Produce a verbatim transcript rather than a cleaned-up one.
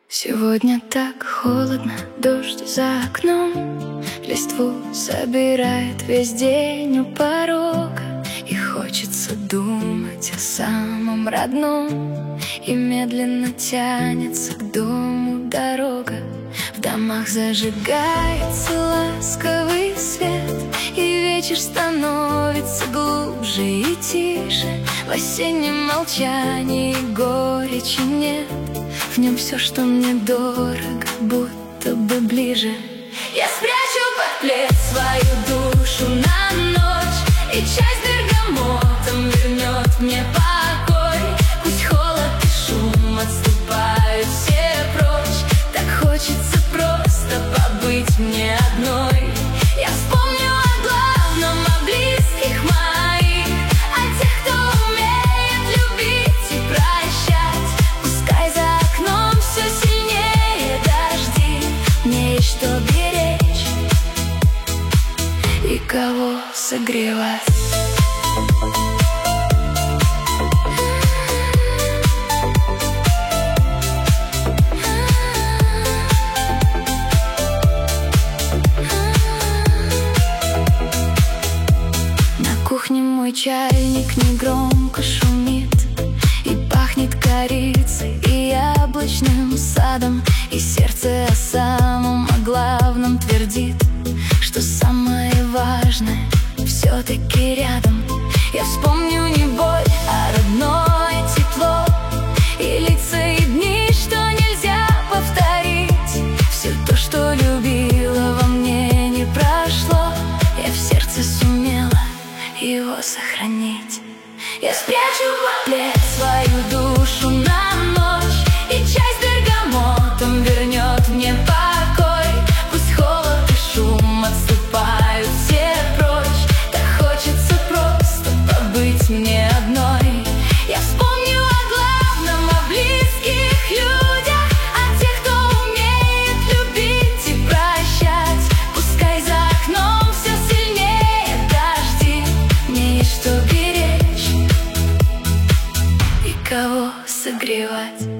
Сегодня так холодно, дождь за окном, листву собирает весь день у порога. И хочется думать о самом родном, и медленно тянется к дому дорога. В домах зажигается ласковый свет, и вечер становится глубже и тише. В осеннем молчании горечи нет, в нем все, что мне дорого, будто бы ближе. Я спрячу под плед свою душу на ночь, и часть бергамотом вернет мне покой. Пусть холод и шум отступают все прочь, так хочется просто побыть мне одной. Я вспомню о главном, о близких моих, о тех, кто умеет любить и прощать. Пускай за окном все сильнее дожди, мне есть что беречь и кого согревать. На кухне мой чайник негромко шумит, и пахнет корицей и яблочным садом. И сердце о самом, о главном твердит, что самое важное все-таки рядом. Я вспомню не боль, а родное тепло, и лица, и дни, что нельзя повторить. Все то, что любила, во мне не прошло, я в сердце сумела его сохранить. Я спрячу в плед свою душу на ночь, и часть бергамотом вернет мне покой. Пусть холод и шум отступают все прочь, так хочется просто побыть мне одной. Я вспомню о главном, о близких людях, о тех, кто умеет любить и прощать. Пускай за окном все сильнее дожди, мне есть что беречь и кого согревать.